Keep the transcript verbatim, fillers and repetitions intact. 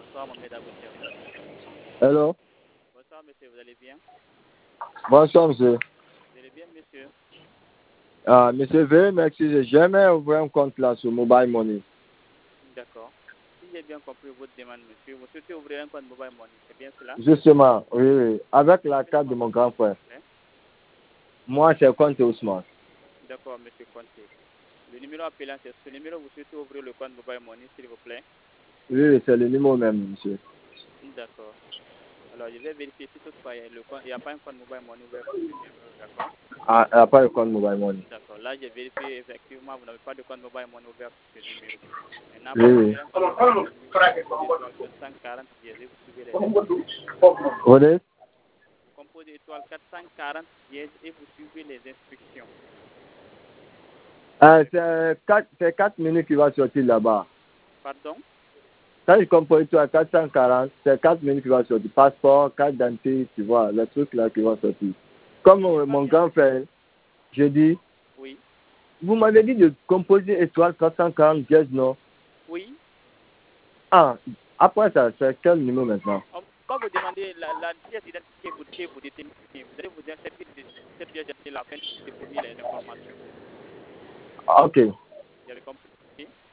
Bonsoir, Mohamed Abou service. Hello. Bonsoir, monsieur, vous allez bien? Bonsoir, monsieur. Vous allez bien, monsieur? Ah, monsieur, veuillez m'excuser. J'aimerais ouvrir un compte là sur Mobile Money. D'accord. Si j'ai bien compris votre demande, monsieur, vous souhaitez ouvrir un compte Mobile Money, c'est bien cela? Justement, oui, oui. Avec la carte de mon grand frère. Moi, c'est compte Ousmane. D'accord, monsieur Conté. Le numéro appelant, c'est ce numéro, vous souhaitez ouvrir le compte Mobile Money, s'il vous plaît? Oui, oui, c'est le numéro même, monsieur. D'accord. Alors, je vais vérifier si toutefois il n'y a pas un compte Mobile Money ouvert sur ce numéro, d'accord? Ah, il n'y a pas de compte Mobile Money. D'accord. Là, j'ai vérifié, effectivement, vous n'avez pas de compte Mobile Money ouvert sur ce numéro. Maintenant, Oui, pour oui. ouvrir un compte Mobile Money, vous composez étoile quatre cent quarante dièse et vous suivez les instructions. Vous dites? Vous composez étoile quatre cent quarante dièse et vous suivez les instructions. Ah, c'est quatre, c'est quatre minutes qui va sortir là-bas. Pardon? Quand je compose tout à quatre cent quarante, c'est quatre minutes qui va sortir. Passeport, carte d'identité, tu vois, le truc là qui va sortir. Comme euh, mon grand frère, je dis, Oui. vous m'avez dit de composer étoile quatre cent quarante dièse, non? Oui. Ah, après ça, c'est quel numéro maintenant? On va vous demander la, la pièce d'identité que vous, que vous détenez. Vous allez vous dire cette pièce cette pièce d'identité la fin de fournir les informations. Ok. Vous avez compris?